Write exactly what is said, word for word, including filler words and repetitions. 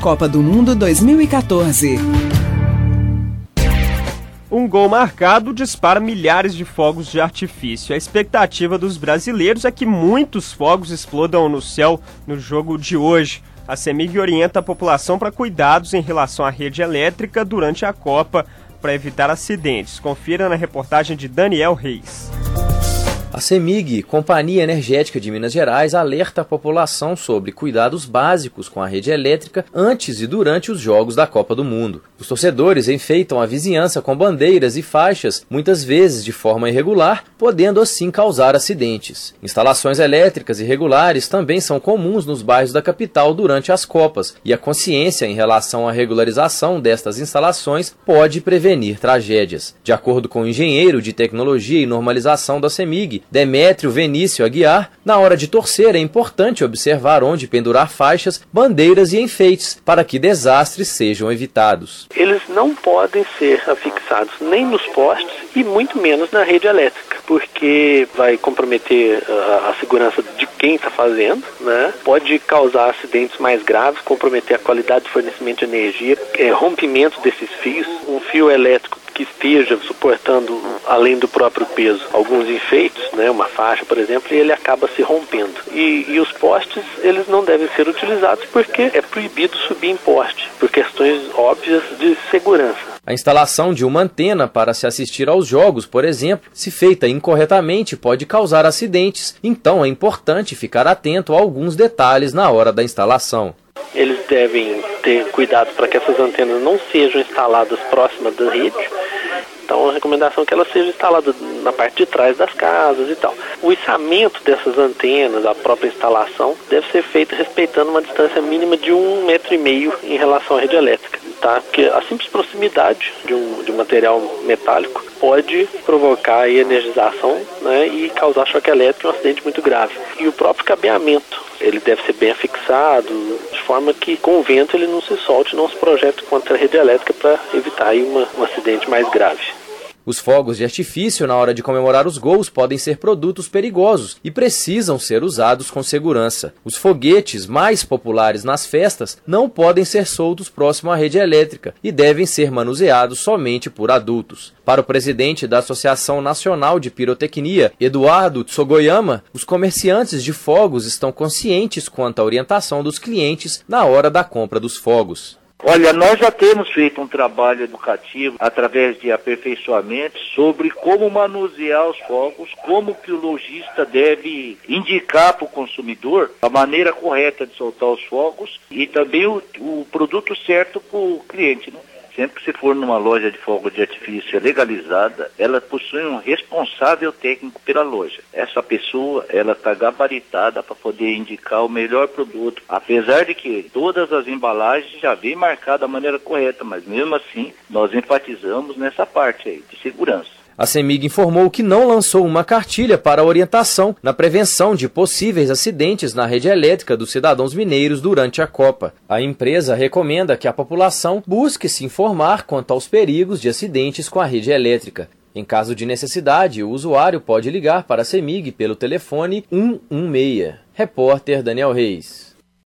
Copa do Mundo dois mil e quatorze. Um gol marcado dispara milhares de fogos de artifício. A expectativa dos brasileiros é que muitos fogos explodam no céu no jogo de hoje. A CEMIG orienta a população para cuidados em relação à rede elétrica durante a Copa para evitar acidentes. Confira na reportagem de Daniel Reis. A CEMIG, Companhia Energética de Minas Gerais, alerta a população sobre cuidados básicos com a rede elétrica antes e durante os Jogos da Copa do Mundo. Os torcedores enfeitam a vizinhança com bandeiras e faixas, muitas vezes de forma irregular, podendo assim causar acidentes. Instalações elétricas irregulares também são comuns nos bairros da capital durante as Copas, e a consciência em relação à regularização destas instalações pode prevenir tragédias. De acordo com o engenheiro de tecnologia e normalização da CEMIG, Demétrio Venício Aguiar, na hora de torcer é importante observar onde pendurar faixas, bandeiras e enfeites para que desastres sejam evitados. Eles não podem ser afixados nem nos postes e muito menos na rede elétrica, porque vai comprometer a, a segurança de quem está fazendo, né? Pode causar acidentes mais graves, comprometer a qualidade de fornecimento de energia, é, rompimento desses fios, um fio elétrico que esteja suportando, além do próprio peso, alguns enfeites, né, uma faixa, por exemplo, e ele acaba se rompendo. E, e os postes, eles não devem ser utilizados porque é proibido subir em poste, por questões óbvias de segurança. A instalação de uma antena para se assistir aos jogos, por exemplo, se feita incorretamente, pode causar acidentes, então é importante ficar atento a alguns detalhes na hora da instalação. Eles devem ter cuidado para que essas antenas não sejam instaladas próximas da rede. Então a recomendação é que ela seja instalada na parte de trás das casas e tal. O içamento dessas antenas, a própria instalação, deve ser feito respeitando uma distância mínima de um metro e meio em relação à rede elétrica. Tá? Porque a simples proximidade de um, de um material metálico pode provocar a energização, né, e causar choque elétrico e um acidente muito grave. E o próprio cabeamento, ele deve ser bem afixado, de forma que com o vento ele não se solte, não se projete contra a rede elétrica para evitar aí uma, um acidente mais grave. Os fogos de artifício na hora de comemorar os gols podem ser produtos perigosos e precisam ser usados com segurança. Os foguetes mais populares nas festas não podem ser soltos próximo à rede elétrica e devem ser manuseados somente por adultos. Para o presidente da Associação Nacional de Pirotecnia, Eduardo Tsogoyama, os comerciantes de fogos estão conscientes quanto à orientação dos clientes na hora da compra dos fogos. Olha, nós já temos feito um trabalho educativo através de aperfeiçoamento sobre como manusear os fogos, como que o lojista deve indicar para o consumidor a maneira correta de soltar os fogos e também o, o produto certo para o cliente, né? Sempre que você for numa loja de fogos de artifício legalizada, ela possui um responsável técnico pela loja. Essa pessoa, ela está gabaritada para poder indicar o melhor produto. Apesar de que todas as embalagens já vêm marcadas da maneira correta, mas mesmo assim, nós enfatizamos nessa parte aí, de segurança. A CEMIG informou que não lançou uma cartilha para orientação na prevenção de possíveis acidentes na rede elétrica dos cidadãos mineiros durante a Copa. A empresa recomenda que a população busque se informar quanto aos perigos de acidentes com a rede elétrica. Em caso de necessidade, o usuário pode ligar para a CEMIG pelo telefone um um seis. Repórter Daniel Reis.